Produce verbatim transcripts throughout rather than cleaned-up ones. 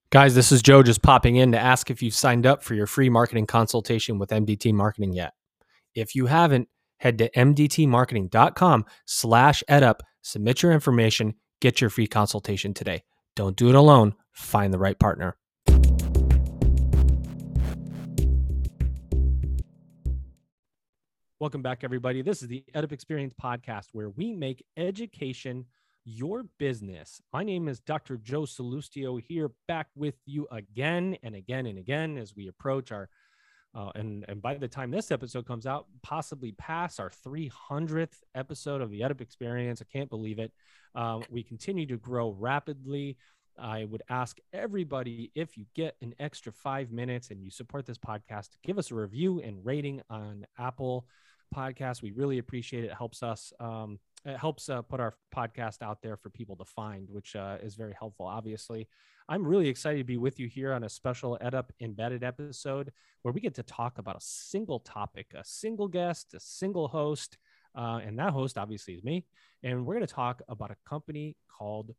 Guys, this is Joe just popping in to ask if you've signed up for your free marketing consultation with M D T Marketing yet. If you haven't, head to mdtmarketing.com slash edup, submit your information, get your free consultation today. Don't do it alone. Find the right partner. Welcome back, everybody. This is the Edup Experience podcast, where we make education your business. My name is Doctor Joe Salustio, here back with you again and again and again as we approach our, uh, and, and by the time this episode comes out, possibly past our three hundredth episode of the Edup Experience. I can't believe it. Uh, we continue to grow rapidly. I would ask everybody, if you get an extra five minutes and you support this podcast, give us a review and rating on Apple Podcasts. We really appreciate it. It helps us. Um, it helps uh, put our podcast out there for people to find, which uh, is very helpful, obviously. I'm really excited to be with you here on a special Edup Embedded episode where we get to talk about a single topic, a single guest, a single host, uh, and that host obviously is me. And we're going to talk about a company called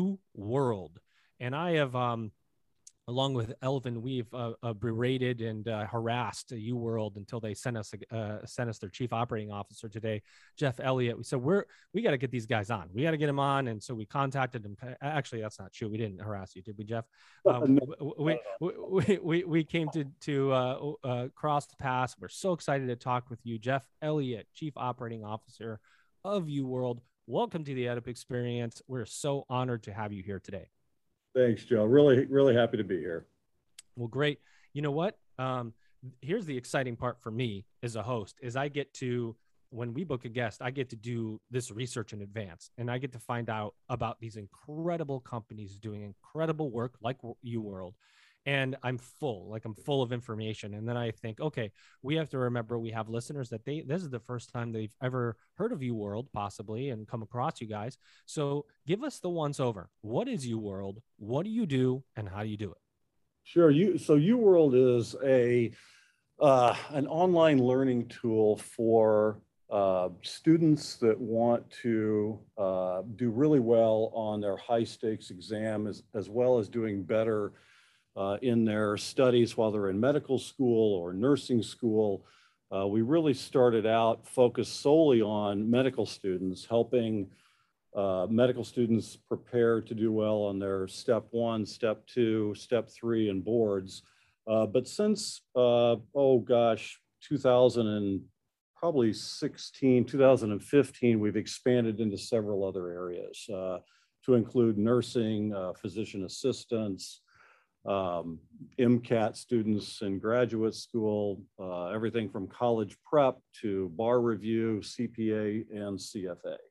UWorld. And I have, um, along with Elvin, we've uh, uh, berated and uh, harassed UWorld until they sent us uh, sent us their chief operating officer today, Jeff Elliott. So we're we got to get these guys on. We got to get them on, and so we contacted them. Actually, that's not true. We didn't harass you, did we, Jeff? Um, we, we we we came to to uh, uh, cross the paths. We're so excited to talk with you, Jeff Elliott, chief operating officer of UWorld. Welcome to the Edup Experience. We're so honored to have you here today. Thanks, Joe. Really, really happy to be here. Well, great. You know what? Um, here's the exciting part for me as a host is I get to, when we book a guest, I get to do this research in advance, and I get to find out about these incredible companies doing incredible work like UWorld. And I'm full, like I'm full of information. And then I think, okay, we have to remember we have listeners that they, this is the first time they've ever heard of UWorld possibly and come across you guys. So give us the once over. What is UWorld? What do you do? And how do you do it? Sure. You, so UWorld is a, uh, an online learning tool for uh, students that want to uh, do really well on their high stakes exam, as, as well as doing better Uh, in their studies while they're in medical school or nursing school. Uh, we really started out focused solely on medical students, helping uh, medical students prepare to do well on their step one, step two, step three, and boards. Uh, but since, uh, oh gosh, two thousand and probably sixteen, two thousand fifteen, we've expanded into several other areas uh, to include nursing, uh, physician assistants, um, MCAT students in graduate school, uh, everything from college prep to bar review, C P A, and C F A.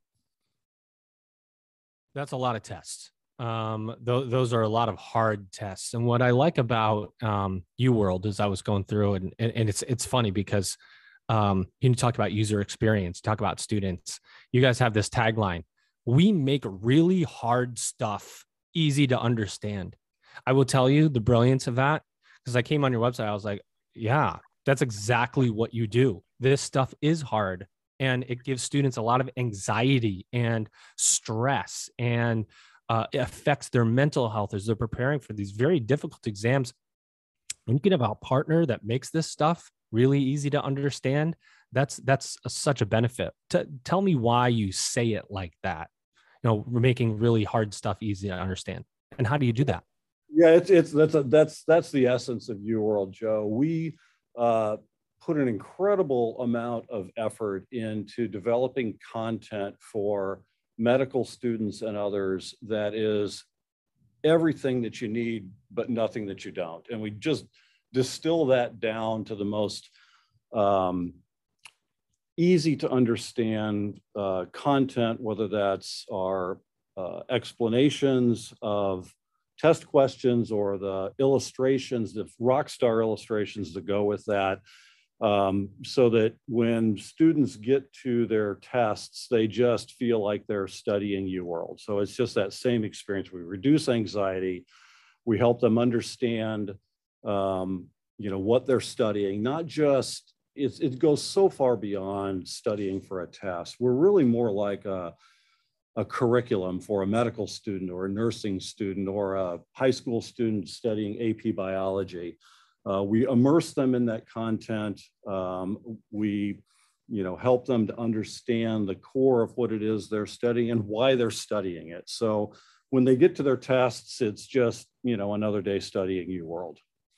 That's a lot of tests. Um, th- those are a lot of hard tests. And what I like about um, UWorld is I was going through and, and, and it's it's funny because um, you talk about user experience, talk about students. You guys have this tagline: we make really hard stuff easy to understand. I will tell you the brilliance of that, because I came on your website. I was like, yeah, that's exactly what you do. This stuff is hard, and it gives students a lot of anxiety and stress, and uh, it affects their mental health as they're preparing for these very difficult exams. And you can have a partner that makes this stuff really easy to understand. That's that's a, such a benefit. T- tell me why you say it like that. You know, we're making really hard stuff easy to understand. And how do you do that? Yeah, it's it's that's a, that's that's the essence of UWorld, Joe. We uh, put an incredible amount of effort into developing content for medical students and others that is everything that you need, but nothing that you don't. And we just distill that down to the most um, easy to understand uh, content, whether that's our uh, explanations of test questions or the illustrations, the rock star illustrations that go with that, um, so that when students get to their tests, they just feel like they're studying UWorld. So it's just that same experience. We reduce anxiety. We help them understand, um, you know, what they're studying, not just, it's, it goes so far beyond studying for a test. We're really more like a, a curriculum for a medical student or a nursing student or a high school student studying A P biology. Uh, we immerse them in that content. Um, we, you know, help them to understand the core of what it is they're studying and why they're studying it. So when they get to their tests, it's just, you know, another day studying UWorld.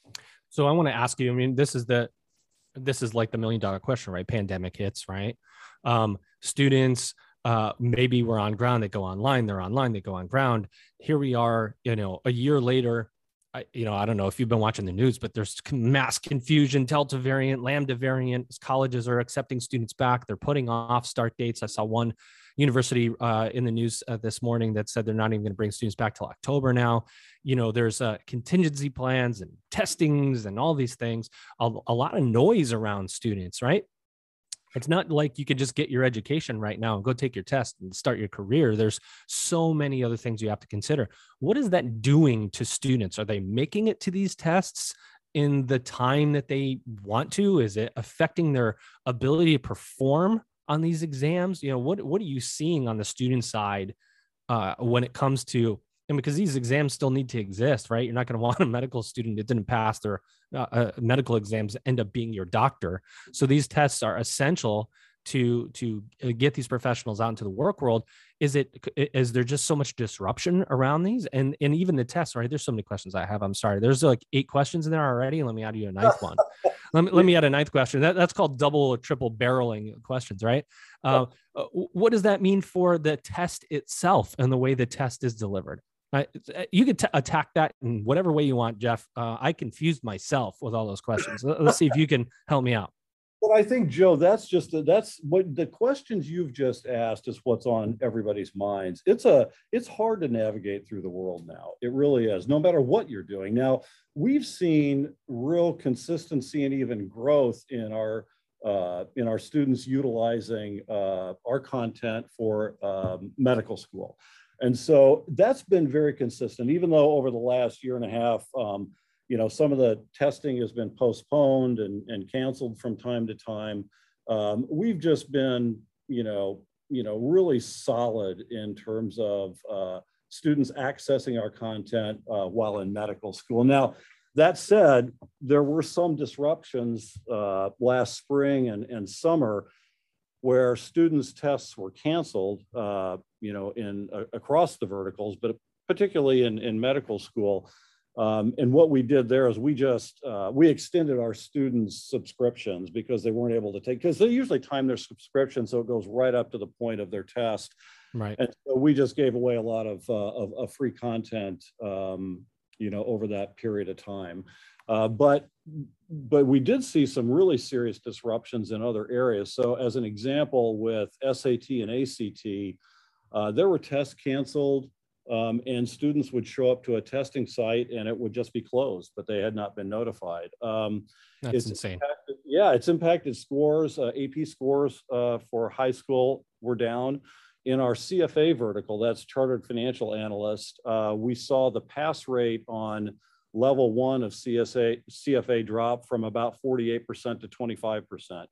So I want to ask you, I mean, this is the, this is like the million dollar question, right? Pandemic hits, right? Um, students, uh, maybe we're on ground, they go online, they're online, they go on ground. Here we are, you know, a year later. I, you know, I don't know if you've been watching the news, but there's mass confusion, Delta variant, Lambda variant. Colleges are accepting students back. They're putting off start dates. I saw one university uh, in the news uh, this morning that said they're not even going to bring students back till October now. You know, there's uh, contingency plans and testings and all these things, a, a lot of noise around students, right? It's not like you could just get your education right now and go take your test and start your career. There's so many other things you have to consider. What is that doing to students? Are they making it to these tests in the time that they want to? Is it affecting their ability to perform on these exams? You know, what, what are you seeing on the student side uh, when it comes to, and because these exams still need to exist, right? You're not going to want a medical student that didn't pass their uh, uh, medical exams end up being your doctor. So these tests are essential to to get these professionals out into the work world. Is it is there just so much disruption around these, and and even the tests, right? There's so many questions I have. I'm sorry. There's like eight questions in there already. Let me add you a ninth one. Let me let me add a ninth question. That, that's called double or triple barreling questions, right? Uh, what does that mean for the test itself and the way the test is delivered? Uh, you could t- attack that in whatever way you want, Jeff. Uh, I confused myself with all those questions. Let's see if you can help me out. But I think, Joe, that's just a, that's what the questions you've just asked is what's on everybody's minds. It's a it's hard to navigate through the world now. It really is, no matter what you're doing. Now, we've seen real consistency and even growth in our uh, in our students utilizing uh, our content for um, medical school. And so that's been very consistent, even though over the last year and a half, um, you know, some of the testing has been postponed and, and canceled from time to time. Um, we've just been, you know, you know, really solid in terms of uh, students accessing our content uh, while in medical school. Now, that said, there were some disruptions uh, last spring and, and summer where students' tests were canceled, uh, you know, in uh, across the verticals, but particularly in, in medical school. Um, and what we did there is we just, uh, we extended our students' subscriptions because they weren't able to take, because they usually time their subscription so it goes right up to the point of their test. Right. And so we just gave away a lot of, uh, of, of free content, um, you know, over that period of time. Uh, but but we did see some really serious disruptions in other areas. So as an example, with S A T and A C T, uh, there were tests canceled um, and students would show up to a testing site and it would just be closed, but they had not been notified. Um, That's it's insane. Impacted, yeah, it's impacted scores. Uh, A P scores uh, for high school were down. In our C F A vertical, that's Chartered Financial Analyst, uh, we saw the pass rate on level one of C S A, C F A drop from about forty-eight percent to twenty-five percent.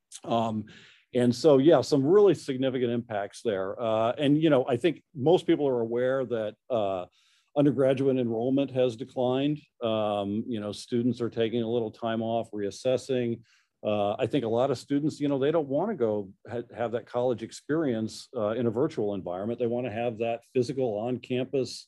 Um, and so, yeah, some really significant impacts there. Uh, and, you know, I think most people are aware that uh, undergraduate enrollment has declined. Um, you know, students are taking a little time off, reassessing. Uh, I think a lot of students, you know, they don't want to go ha have that college experience uh, in a virtual environment. They want to have that physical on-campus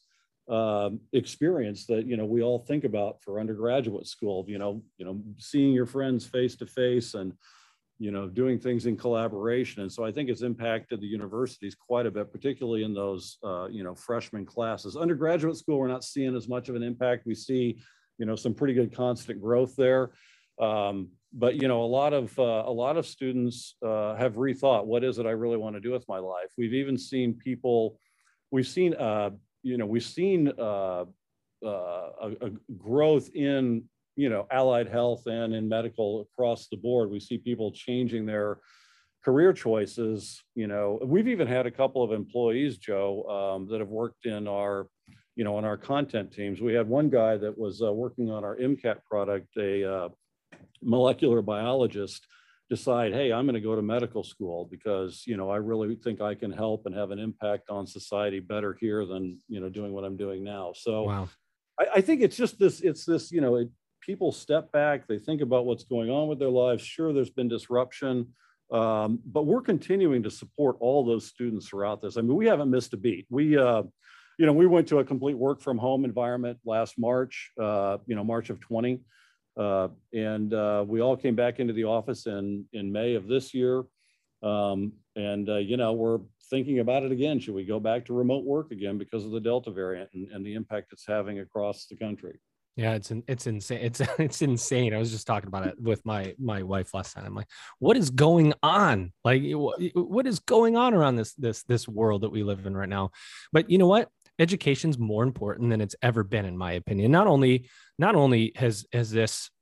um, experience that, you know, we all think about for undergraduate school, you know, you know, seeing your friends face to face and, you know, doing things in collaboration. And so I think it's impacted the universities quite a bit, particularly in those, uh, you know, freshman classes. Undergraduate school, we're not seeing as much of an impact. We see, you know, some pretty good constant growth there. Um, but, you know, a lot of uh, a lot of students uh, have rethought, what is it I really want to do with my life? We've even seen people, we've seen, uh, you know, we've seen uh, uh, a, a growth in, you know, allied health and in medical across the board. We see people changing their career choices. You know, we've even had a couple of employees, Joe, um, that have worked in our, you know, on our content teams. We had one guy that was uh, working on our MCAT product, a uh, molecular biologist, decide, hey, I'm going to go to medical school because, you know, I really think I can help and have an impact on society better here than, you know, doing what I'm doing now. So Wow. I, I think it's just this, it's this, you know, it, people step back, they think about what's going on with their lives. Sure, there's been disruption, um, but we're continuing to support all those students throughout this. I mean, we haven't missed a beat. We, uh, you know, we went to a complete work from home environment last March, uh, you know, March of twenty. Uh, and uh, we all came back into the office in, in May of this year. Um, and, uh, you know, we're thinking about it again. Should we go back to remote work again because of the Delta variant and, and the impact it's having across the country? Yeah, it's it's insane. It's it's insane. I was just talking about it with my my wife last night. I'm like, what is going on? Like, what is going on around this this this world that we live in right now? But you know what? Education's more important than it's ever been, in my opinion. Not only not only has has this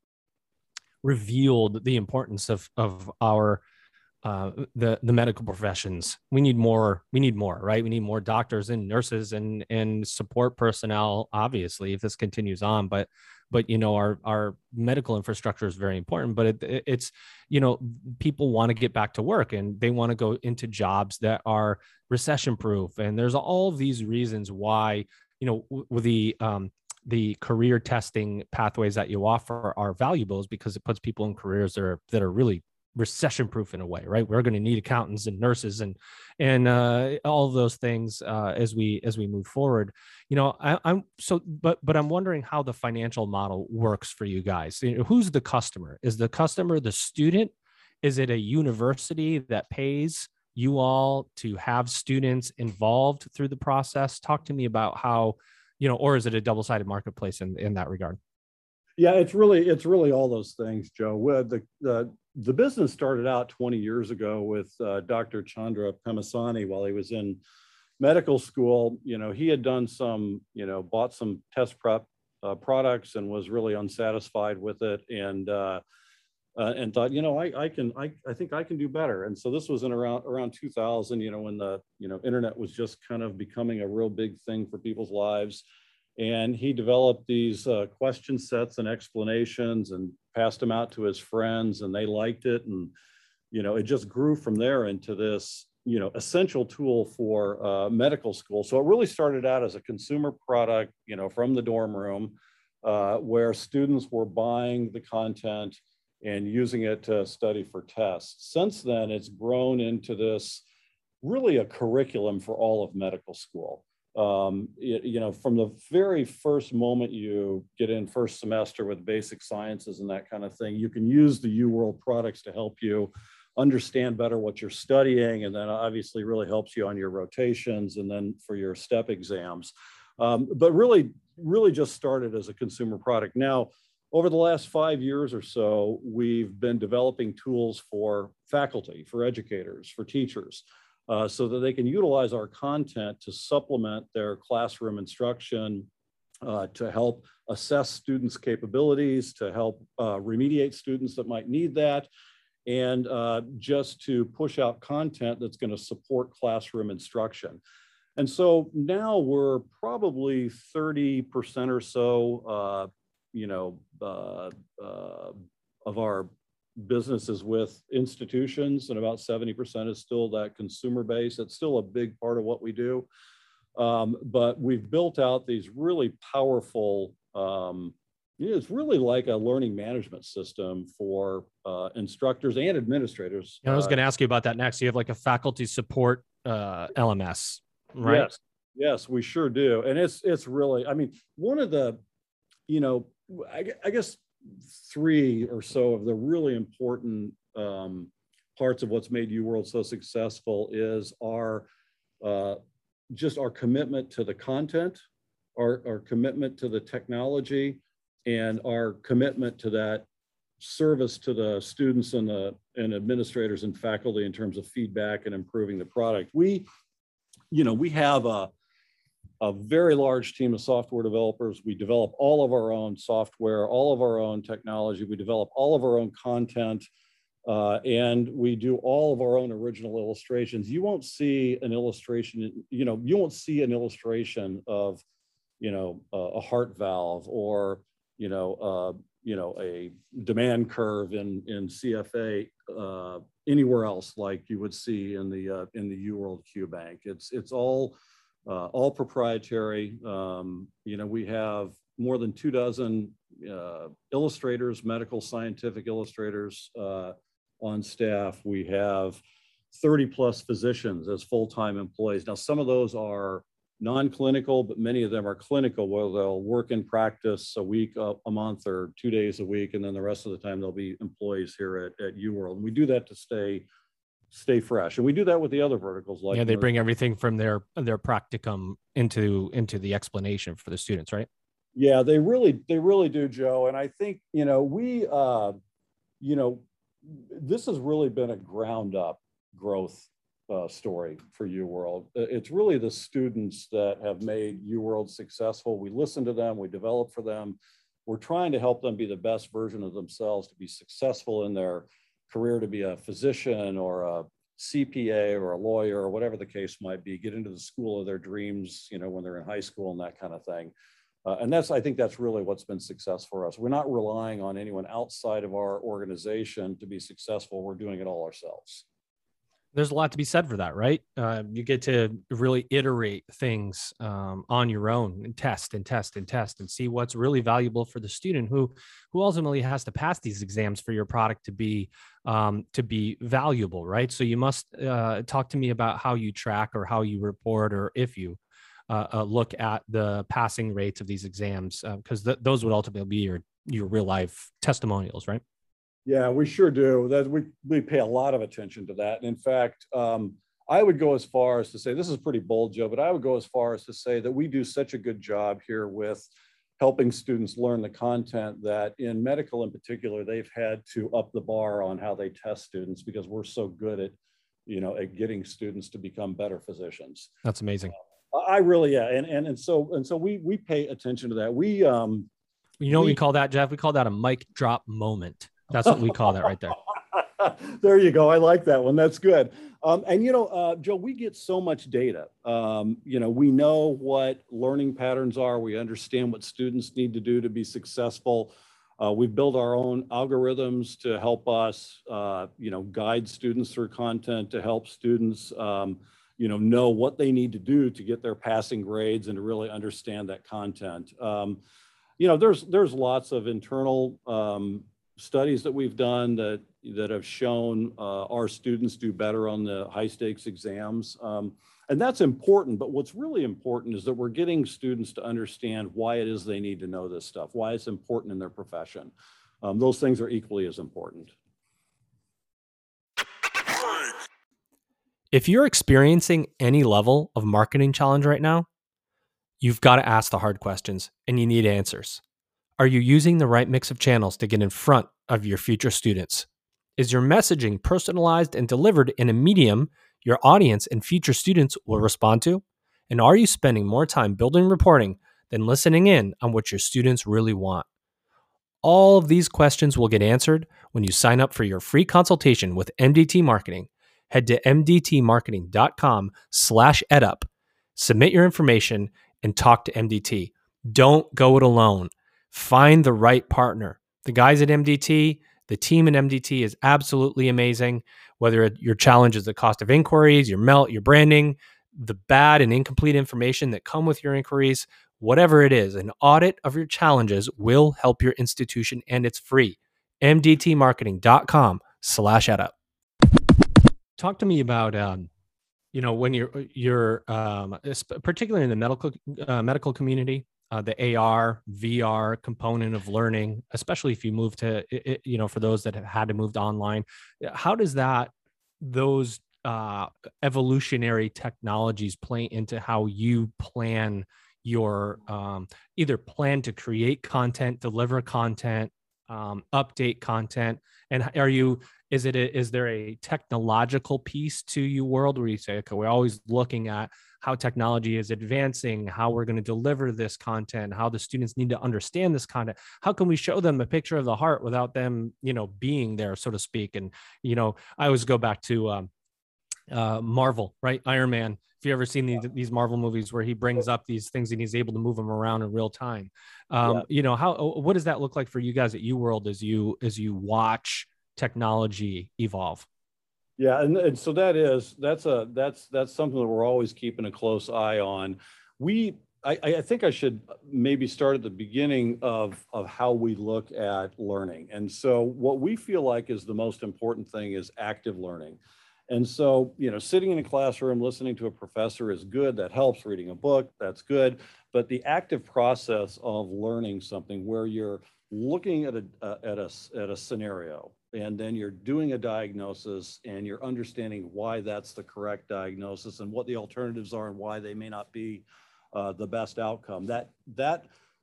revealed the importance of of our uh, the the medical professions. We need more. We need more, right? We need more doctors and nurses and and support personnel. Obviously, if this continues on, but but you know, our our medical infrastructure is very important. But it, it's you know, people want to get back to work and they want to go into jobs that are recession proof. And there's all of these reasons why, you know, with the um, the career testing pathways that you offer are valuable, is because it puts people in careers that are that are really recession proof in a way, right? We're going to need accountants and nurses and and uh, all of those things uh, as we as we move forward. You know, I, I'm so, but but I'm wondering how the financial model works for you guys. You know, who's the customer? Is the customer the student? Is it a university that pays you all to have students involved through the process? Talk to me about how, you know, or is it a double-sided marketplace in in that regard? Yeah, it's really it's really all those things, Joe. The the the business started out twenty years ago with uh, Doctor Chandra Pemasani while he was in medical school. You know, he had done some, you know, bought some test prep uh, products and was really unsatisfied with it, and uh, uh, and thought, you know, I I can I I think I can do better. And so this was in around around two thousand, you know, when the you know internet was just kind of becoming a real big thing for people's lives. And he developed these uh, question sets and explanations and passed them out to his friends, and they liked it. And, you know, it just grew from there into this, you know, essential tool for uh, medical school. So it really started out as a consumer product, you know, from the dorm room, uh, where students were buying the content and using it to study for tests. Since then, it's grown into this really a curriculum for all of medical school. Um, it, you know, from the very first moment you get in first semester with basic sciences and that kind of thing, you can use the UWorld products to help you understand better what you're studying, and then obviously really helps you on your rotations and then for your step exams. Um, but really, really just started as a consumer product. Now, over the last five years or so, we've been developing tools for faculty, for educators, for teachers, uh, so that they can utilize our content to supplement their classroom instruction, uh, to help assess students' capabilities, to help uh, remediate students that might need that, and uh, just to push out content that's going to support classroom instruction. And so now we're probably thirty percent or so, uh, you know, uh, uh, of our businesses with institutions, and about seventy percent is still that consumer base. It's still a big part of what we do. Um, but we've built out these really powerful, um, it's really like a learning management system for uh, instructors and administrators. I was uh, going to ask you about that next. You have like a faculty support uh, L M S, right? Yes, yes, we sure do. And it's it's really, I mean, one of the, you know, I, I guess three or so of the really important um, parts of what's made UWorld so successful is our uh, just our commitment to the content, our, our commitment to the technology, and our commitment to that service to the students and the and administrators and faculty in terms of feedback and improving the product. We, you know, we have a a very large team of software developers. We develop all of our own software, all of our own technology. We develop all of our own content, uh, and we do all of our own original illustrations. You won't see an illustration, you know, you won't see an illustration of, you know, uh, a heart valve or, you know, you know, a demand curve in, in C F A uh, anywhere else like you would see in the, uh, in the UWorld Q Bank. It's, it's all, uh, all proprietary. Um, you know, we have more than two dozen uh, illustrators, medical scientific illustrators uh, on staff. We have thirty plus physicians as full-time employees. Now, some of those are non-clinical, but many of them are clinical, where they'll work in practice a week, a, a month, or two days a week, and then the rest of the time they'll be employees here at, at UWorld. And we do that to stay stay fresh, and we do that with the other verticals. Like yeah, they bring everything from their their practicum into into the explanation for the students, right? Yeah, they really they really do, Joe. And I think you know we uh, you know this has really been a ground up growth Uh, story for UWorld. It's really the students that have made UWorld successful. We listen to them, we develop for them. We're trying to help them be the best version of themselves, to be successful in their career, to be a physician or a C P A or a lawyer or whatever the case might be, get into the school of their dreams, you know, when they're in high school and that kind of thing. Uh, and that's, I think that's really what's been success for us. We're not relying on anyone outside of our organization to be successful. We're doing it all ourselves. There's a lot to be said for that, right? Uh, you get to really iterate things um, on your own and test and test and test and see what's really valuable for the student who who ultimately has to pass these exams for your product to be um, to be valuable, right? So you must uh, talk to me about how you track or how you report, or if you uh, uh, look at the passing rates of these exams, because uh, th- those would ultimately be your your real life testimonials, right? Yeah, we sure do. That we we pay a lot of attention to that. And in fact, um, I would go as far as to say, this is pretty bold, Joe, but I would go as far as to say that we do such a good job here with helping students learn the content that in medical in particular, they've had to up the bar on how they test students, because we're so good at, you know, at getting students to become better physicians. That's amazing. Uh, I really, yeah. And, and, and so, and so we, we pay attention to that. We, um, you know, we, what we call that, Jeff? We call that a mic drop moment. That's what we call that right there. There you go. I like that one. That's good. Um, and, you know, uh, Joe, we get so much data. Um, you know, we know what learning patterns are. We understand what students need to do to be successful. Uh, we've built our own algorithms to help us, uh, you know, guide students through content, to help students, um, you know, know what they need to do to get their passing grades and to really understand that content. Um, you know, there's there's lots of internal um, studies that we've done that that have shown uh, our students do better on the high stakes exams. Um, and that's important, but what's really important is that we're getting students to understand why it is they need to know this stuff, why it's important in their profession. Um, those things are equally as important. If you're experiencing any level of marketing challenge right now, you've got to ask the hard questions and you need answers. Are you using the right mix of channels to get in front of your future students? Is your messaging personalized and delivered in a medium your audience and future students will respond to? And are you spending more time building reporting than listening in on what your students really want? All of these questions will get answered when you sign up for your free consultation with M D T Marketing. Head to mdtmarketing.com slash edup, submit your information, and talk to M D T. Don't go it alone. Find the right partner. The guys at M D T, the team at M D T is absolutely amazing. Whether your challenge is the cost of inquiries, your melt, your branding, the bad and incomplete information that come with your inquiries, whatever it is, an audit of your challenges will help your institution, and it's free. mdtmarketing.com slash edup. Talk to me about, um, you know, when you're, you're um, particularly in the medical uh, medical community, Uh, the A R, V R component of learning, especially if you move to, you know, for those that have had to move to online, how does that, those uh, evolutionary technologies play into how you plan your, um, either plan to create content, deliver content, um, update content? And are you, is it, a, is there a technological piece to UWorld where you say, okay, we're always looking at how technology is advancing, how we're going to deliver this content, how the students need to understand this content? How can we show them a picture of the heart without them, you know, being there, so to speak? And, you know, I always go back to, um, uh, Marvel, right? Iron Man. If you ever seen these, these Marvel movies where he brings up these things and he's able to move them around in real time, Yeah. um, you know, how what does that look like for you guys at UWorld as you as you watch technology evolve? Yeah, and, and so that is that's a that's that's something that we're always keeping a close eye on. We I, I think I should maybe start at the beginning of of how we look at learning. And so what we feel like is the most important thing is active learning. And so, you know, sitting in a classroom, listening to a professor is good. That helps. Reading a book, that's good. But the active process of learning something where you're looking at a uh, at a at a scenario, and then you're doing a diagnosis and you're understanding why that's the correct diagnosis and what the alternatives are and why they may not be uh, the best outcome. That that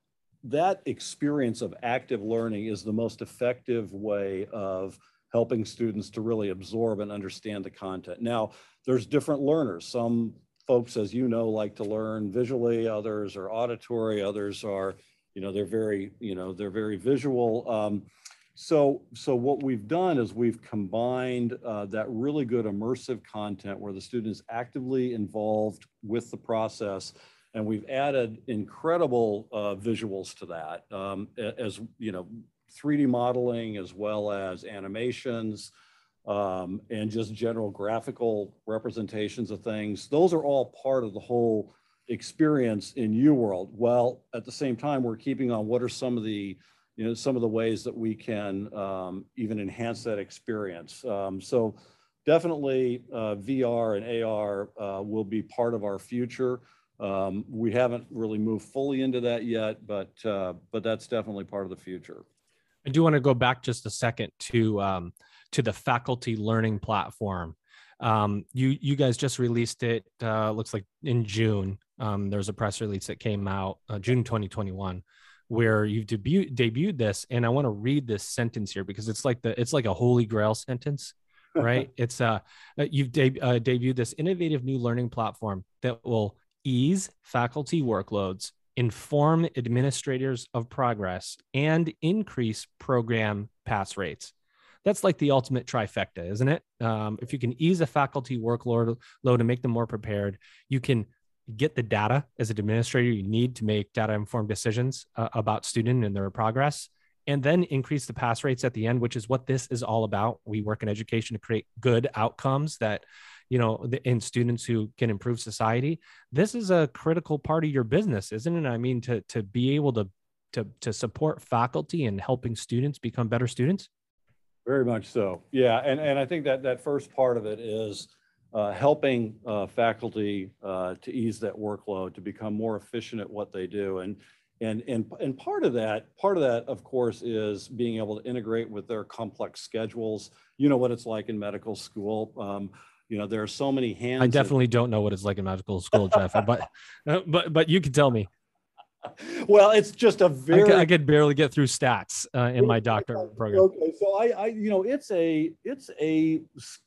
that experience of active learning is the most effective way of helping students to really absorb and understand the content. Now, there's different learners. Some folks, as you know, like to learn visually, others are auditory, others are, you know, they're very, you know, they're very visual. Um, so, so what we've done is we've combined uh, that really good immersive content where the student is actively involved with the process, and we've added incredible uh, visuals to that, um, as you know, three D modeling as well as animations, um, and just general graphical representations of things. Those are all part of the whole experience in UWorld. Well, at the same time, we're keeping on what are some of the, you know, some of the ways that we can um, even enhance that experience. Um, so definitely uh, V R and A R uh, will be part of our future. Um, we haven't really moved fully into that yet, but uh, but that's definitely part of the future. I do want to go back just a second to um, to the faculty learning platform. Um, you you guys just released it. Uh, looks like in June. Um, there's a press release that came out uh, June twenty twenty-one, where you've debuted debuted this. And I want to read this sentence here because it's like the it's like a holy grail sentence, right? It's uh you've deb- uh, debuted this innovative new learning platform that will ease faculty workloads, inform administrators of progress, and increase program pass rates. That's like the ultimate trifecta, isn't it? Um, if you can ease a faculty workload load and make them more prepared, you can get the data as an administrator you need to make data informed decisions uh, about student and their progress, and then increase the pass rates at the end, which is what this is all about. We work in education to create good outcomes that, you know, in students who can improve society. This is a critical part of your business, isn't it? I mean, to to be able to to to support faculty and helping students become better students. Very much so. Yeah, and and I think that that first part of it is uh, helping uh, faculty uh, to ease that workload, to become more efficient at what they do, and and and and part of that, part of that, of course, is being able to integrate with their complex schedules. You know what it's like in medical school. Um, you know, there are so many hands. I definitely that... don't know what it's like in medical school, Jeff, but but but you can tell me. Well, it's just a very. I could, I could barely get through stats uh, in my doctorate program. Okay, so I, I, you know, it's a, it's a,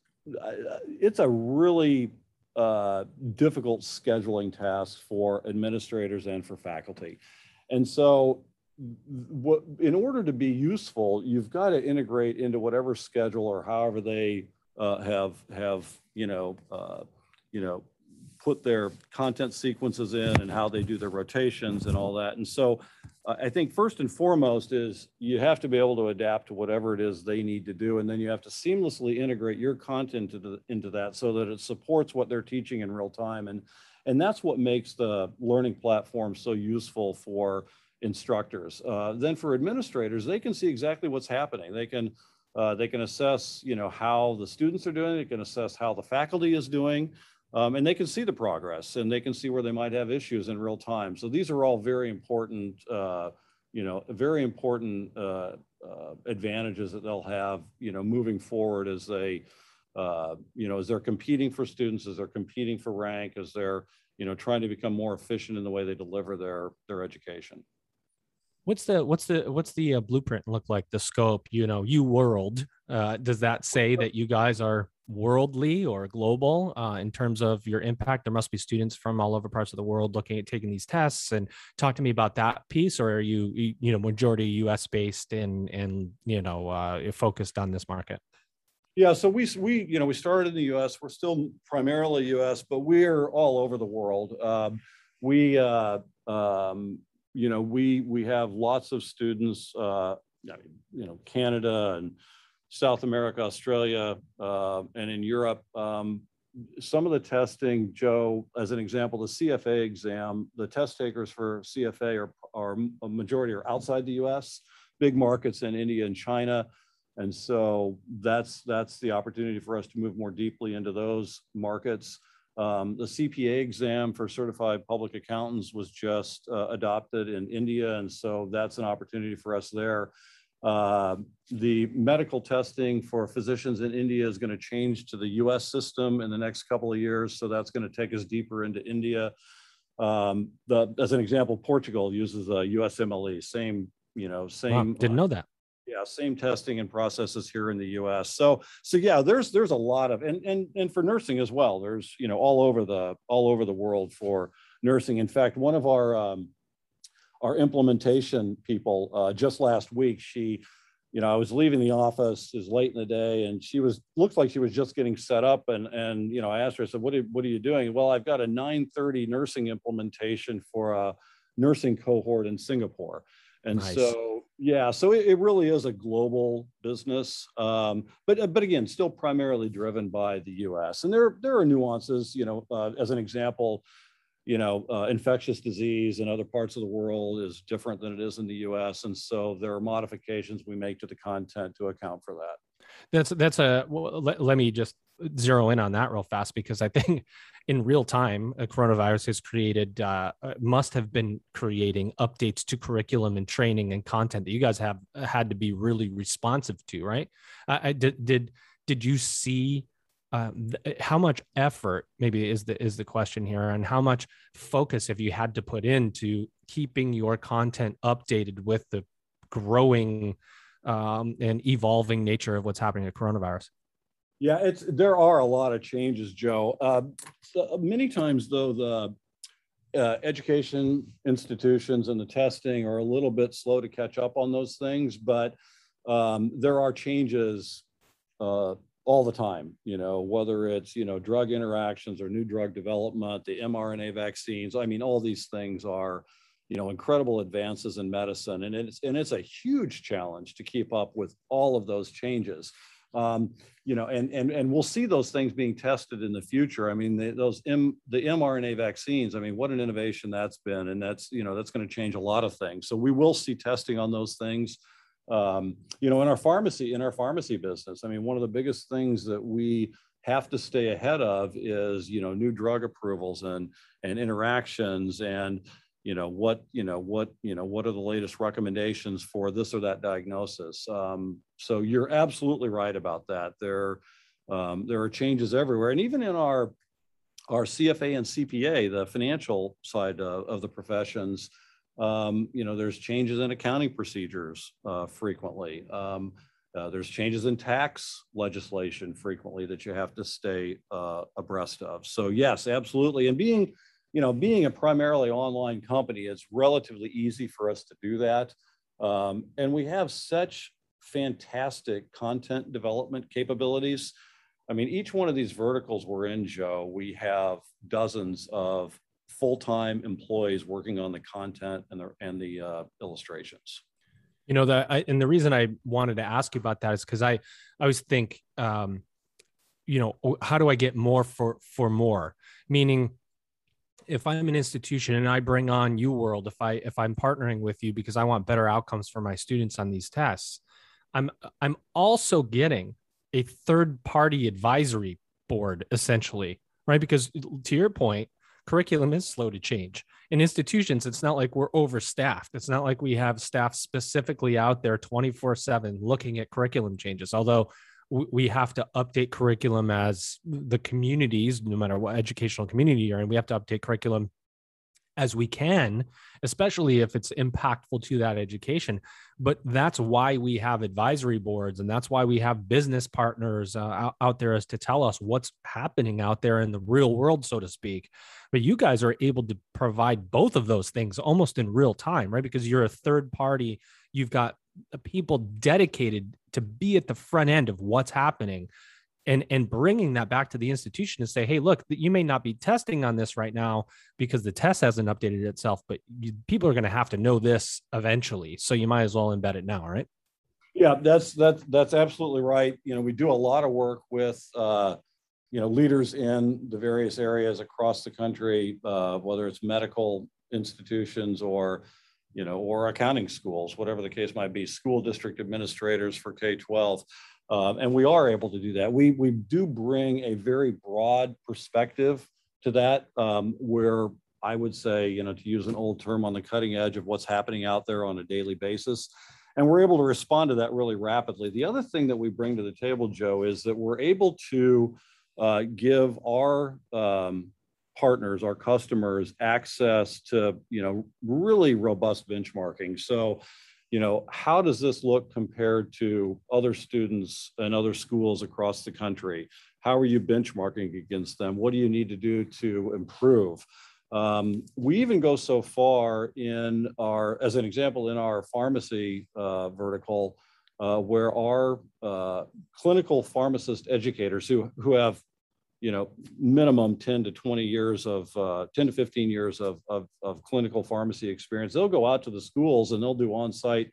it's a really uh, difficult scheduling task for administrators and for faculty, and so, what in order to be useful, you've got to integrate into whatever schedule or however they uh, have have you know uh, you know. put their content sequences in and how they do their rotations and all that. And so uh, I think first and foremost is you have to be able to adapt to whatever it is they need to do. And then you have to seamlessly integrate your content into, the, into that so that it supports what they're teaching in real time. And, and that's what makes the learning platform so useful for instructors. Uh, then for administrators, they can see exactly what's happening. They can, uh, they can assess, you know, how the students are doing. They can assess how the faculty is doing. Um, and they can see the progress and they can see where they might have issues in real time. So these are all very important, uh, you know, very important uh, uh, advantages that they'll have, you know, moving forward as they, uh, you know, as they're competing for students, as they're competing for rank, as they're, you know, trying to become more efficient in the way they deliver their, their education. What's the what's the what's the uh, blueprint look like? The scope, you know, UWorld. Uh, does that say that you guys are worldly or global uh, in terms of your impact? There must be students from all over parts of the world looking at taking these tests. And talk to me about that piece. Or are you you know majority U S based and and you know uh, focused on this market? Yeah, so we we you know we started in the U S. We're still primarily U S, but we're all over the world. Um, we uh, um, you know we we have lots of students, uh, you know, Canada and South America, Australia, uh, and in Europe. Um, some of the testing, Joe, as an example, the C F A exam, the test takers for C F A are, are a majority are outside the U S, big markets in India and China. And so that's that's the opportunity for us to move more deeply into those markets. Um, the C P A exam for certified public accountants was just uh, adopted in India, and so that's an opportunity for us there. Uh, the medical testing for physicians in India is going to change to the U S system in the next couple of years, so that's going to take us deeper into India. Um, the, as an example, Portugal uses a U S M L E, same, you know, same. Wow, didn't know that. Yeah, same testing and processes here in the U S. So, so yeah, there's there's a lot of, and and and for nursing as well. There's, you know, all over the all over the world for nursing. In fact, one of our um, our implementation people uh, just last week, she, you know, I was leaving the office, it was late in the day, and she was looked like she was just getting set up. And and you know, I asked her, I said, "What are what are you doing?" "Well, I've got a nine thirty nursing implementation for a nursing cohort in Singapore." And nice. So, yeah, so it, it really is a global business, um, but but again, still primarily driven by the U S. And there there are nuances, you know, uh, as an example, you know, uh, infectious disease in other parts of the world is different than it is in the U S. And so there are modifications we make to the content to account for that. That's that's a well, let, let me just zero in on that real fast, because I think in real time, a coronavirus has created, uh, must have been creating updates to curriculum and training and content that you guys have had to be really responsive to, right? I, I did, did, did you see um, th- how much effort maybe is the, is the question here, and how much focus have you had to put into keeping your content updated with the growing um, and evolving nature of what's happening at coronavirus? Yeah, it's there are a lot of changes, Joe. Uh, so many times, though, the uh, education institutions and the testing are a little bit slow to catch up on those things, but um, there are changes uh, all the time. You know, whether it's you know drug interactions or new drug development, the mRNA vaccines. I mean, all these things are you know incredible advances in medicine, and it's and it's a huge challenge to keep up with all of those changes. Um, you know, and and and we'll see those things being tested in the future. I mean, the, those M, the mRNA vaccines. I mean, what an innovation that's been, and that's you know that's going to change a lot of things. So we will see testing on those things. Um, you know, in our pharmacy, in our pharmacy business. I mean, one of the biggest things that we have to stay ahead of is you know new drug approvals and and interactions and you know what you know what you know what are the latest recommendations for this or that diagnosis. Um, so you're absolutely right about that. There um, there are changes everywhere, and even in our our C F A and C P A, the financial side of, of the professions, um, you know there's changes in accounting procedures uh, frequently. Um, uh, there's changes in tax legislation frequently that you have to stay uh, abreast of. So yes, absolutely, and being you know, being a primarily online company, it's relatively easy for us to do that. Um, and we have such fantastic content development capabilities. I mean, each one of these verticals we're in, Joe, we have dozens of full-time employees working on the content and the, and the uh, illustrations. You know, the, I, and the reason I wanted to ask you about that is because I, I always think, um, you know, how do I get more for, for more? Meaning, if I'm an institution and I bring on UWorld, if I if I'm partnering with you because I want better outcomes for my students on these tests, I'm I'm also getting a third-party advisory board essentially, right? Because to your point, curriculum is slow to change. In institutions, it's not like we're overstaffed. It's not like we have staff specifically out there twenty-four seven looking at curriculum changes, although we have to update curriculum as the communities, no matter what educational community you're in, we have to update curriculum as we can, especially if it's impactful to that education. But that's why we have advisory boards, and that's why we have business partners uh, out, out there as to tell us what's happening out there in the real world, so to speak. But you guys are able to provide both of those things almost in real time, right? Because you're a third party. You've got people dedicated to be at the front end of what's happening, and and bringing that back to the institution to say, hey, look, you may not be testing on this right now because the test hasn't updated itself, but you, people are going to have to know this eventually. So you might as well embed it now, right? Yeah, that's that's that's absolutely right. You know, we do a lot of work with uh, you know, leaders in the various areas across the country, uh, whether it's medical institutions or you know, or accounting schools, whatever the case might be, school district administrators for K twelve. Um, and we are able to do that. We, we do bring a very broad perspective to that, um, where I would say, you know, to use an old term, on the cutting edge of what's happening out there on a daily basis. And we're able to respond to that really rapidly. The other thing that we bring to the table, Joe, is that we're able to uh, give our um, partners, our customers, access to, you know, really robust benchmarking. So, you know, how does this look compared to other students and other schools across the country? How are you benchmarking against them? What do you need to do to improve? Um, we even go so far in our, as an example, in our pharmacy uh, vertical, uh, where our uh, clinical pharmacist educators who, who have, you know, minimum ten to twenty years of, uh, ten to fifteen years of, of, of clinical pharmacy experience, they'll go out to the schools and they'll do on-site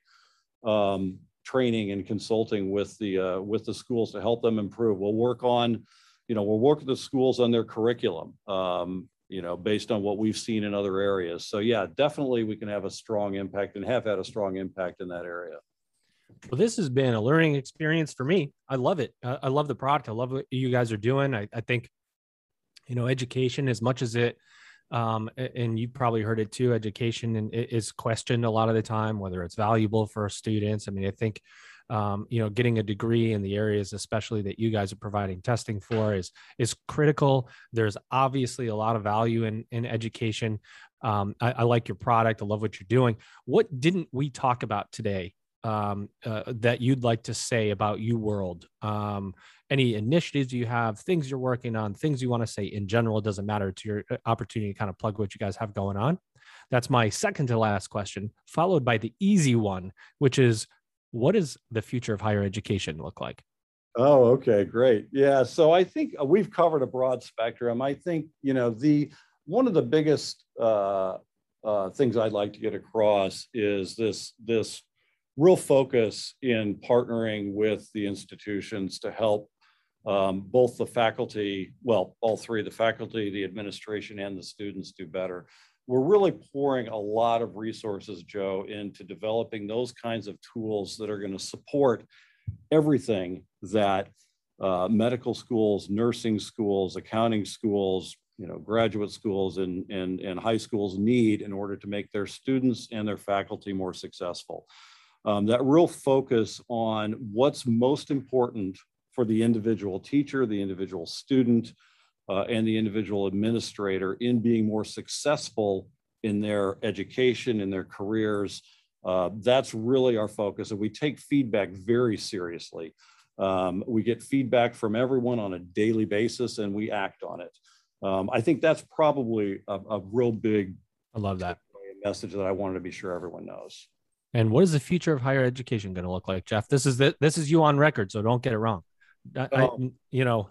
um, training and consulting with the, uh, with the schools to help them improve. We'll work on, you know, we'll work with the schools on their curriculum, um, you know, based on what we've seen in other areas. So yeah, definitely we can have a strong impact and have had a strong impact in that area. Well, this has been a learning experience for me. I love it. Uh, I love the product. I love what you guys are doing. I, I think, you know, education, as much as it, um, and you probably heard it too, education is questioned a lot of the time, whether it's valuable for students. I mean, I think, um, you know, getting a degree in the areas, especially that you guys are providing testing for, is, is critical. There's obviously a lot of value in, in education. Um, I, I like your product. I love what you're doing. What didn't we talk about today Um, uh, that you'd like to say about UWorld? Um, any initiatives you have, things you're working on, things you want to say in general? It doesn't matter. To your opportunity to kind of plug what you guys have going on. That's my second to last question, followed by the easy one, which is, what does the future of higher education look like? Oh, okay, great. Yeah, so I think we've covered a broad spectrum. I think, you know, the one of the biggest uh, uh, things I'd like to get across is this this real focus in partnering with the institutions to help um, both the faculty, well, all three, the faculty, the administration, and the students do better. We're really pouring a lot of resources, Joe, into developing those kinds of tools that are going to support everything that uh, medical schools, nursing schools, accounting schools, you know, graduate schools and, and, and high schools need in order to make their students and their faculty more successful. Um, that real focus on what's most important for the individual teacher, the individual student, uh, and the individual administrator in being more successful in their education, in their careers. Uh, that's really our focus. And we take feedback very seriously. Um, we get feedback from everyone on a daily basis and we act on it. Um, I think that's probably a, a real big I love that message that I wanted to be sure everyone knows. And what is the future of higher education going to look like, Jeff? This is the, this is you on record, so don't get it wrong. I, oh. I, you know.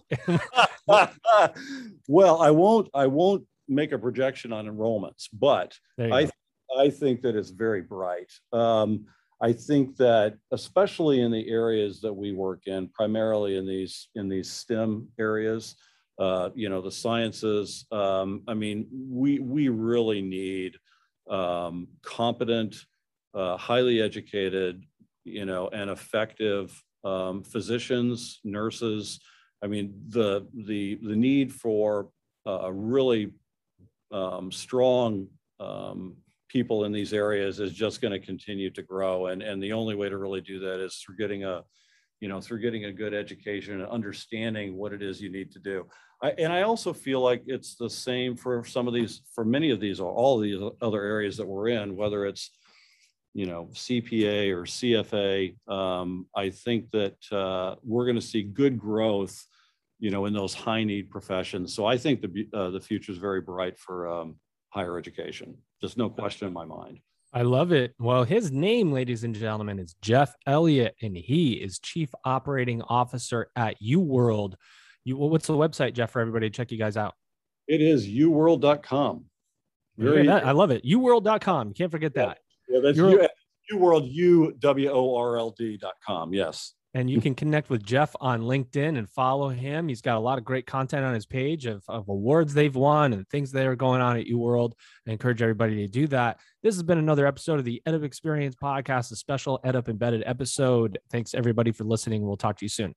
Well, I won't. I won't make a projection on enrollments, but I, I think that it's very bright. Um, I think that especially in the areas that we work in, primarily in these in these STEM areas, uh, you know, the sciences. Um, I mean, we we really need um, competent, Uh, highly educated, you know, and effective um, physicians, nurses. I mean, the the the need for uh, really um, strong um, people in these areas is just going to continue to grow, and and the only way to really do that is through getting a, you know, through getting a good education and understanding what it is you need to do. I, and I also feel like it's the same for some of these, for many of these, or all of these other areas that we're in, whether it's, you know, C P A or C F A. Um, I think that uh, we're going to see good growth, you know, in those high need professions. So I think the uh, the future is very bright for um, higher education. Just no question in my mind. I love it. Well, his name, ladies and gentlemen, is Jeff Elliott, and he is Chief Operating Officer at UWorld. You, what's the website, Jeff, for everybody to check you guys out? It is u world dot com. Very, I love it. u world dot com. Can't forget that. Yeah, that's You're, UWorld, U W O R L D dot com. Yes. And you can connect with Jeff on LinkedIn and follow him. He's got a lot of great content on his page of, of awards they've won and things that are going on at UWorld. I encourage everybody to do that. This has been another episode of the EdUp Experience Podcast, a special EdUp Embedded episode. Thanks, everybody, for listening. We'll talk to you soon.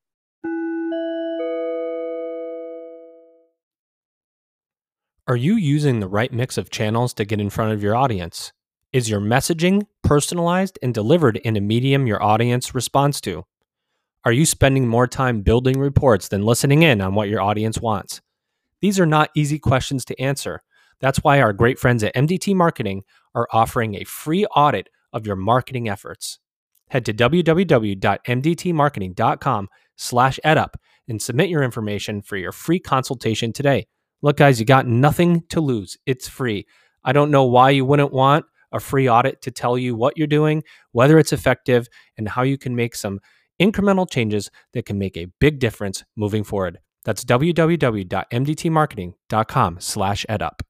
Are you using the right mix of channels to get in front of your audience? Is your messaging personalized and delivered in a medium your audience responds to? Are you spending more time building reports than listening in on what your audience wants? These are not easy questions to answer. That's why our great friends at M D T Marketing are offering a free audit of your marketing efforts. Head to w w w dot m d t marketing dot com slash edup and submit your information for your free consultation today. Look, guys, you got nothing to lose. It's free. I don't know why you wouldn't want a free audit to tell you what you're doing, whether it's effective, and how you can make some incremental changes that can make a big difference moving forward. That's w w w dot m d t marketing dot com slash edup.